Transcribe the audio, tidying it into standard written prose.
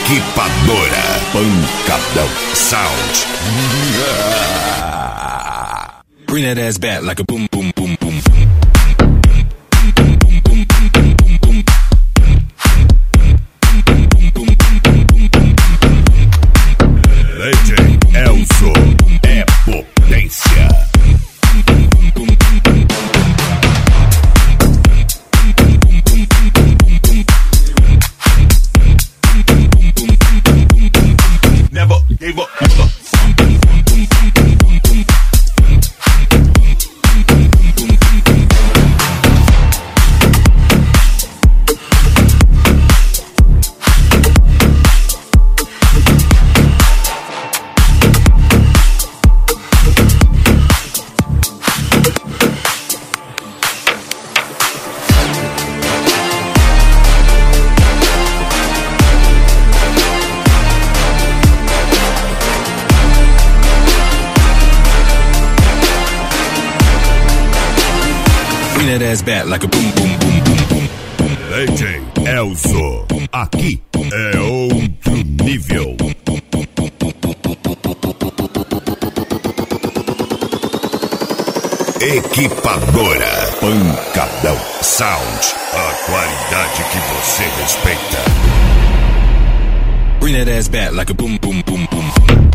Equipadora Pancadão Sound. Bring that ass back like a boom, boom, boom, boom. DJ Elzo é potência. Never gave up. Bring that ass back like a boom, boom, boom, boom, boom, boom. DJ Elzo, aqui é outro nível. Equipadora Pancadão Sound, a qualidade que você respeita. Bring that ass back like a boom, boom, boom, boom.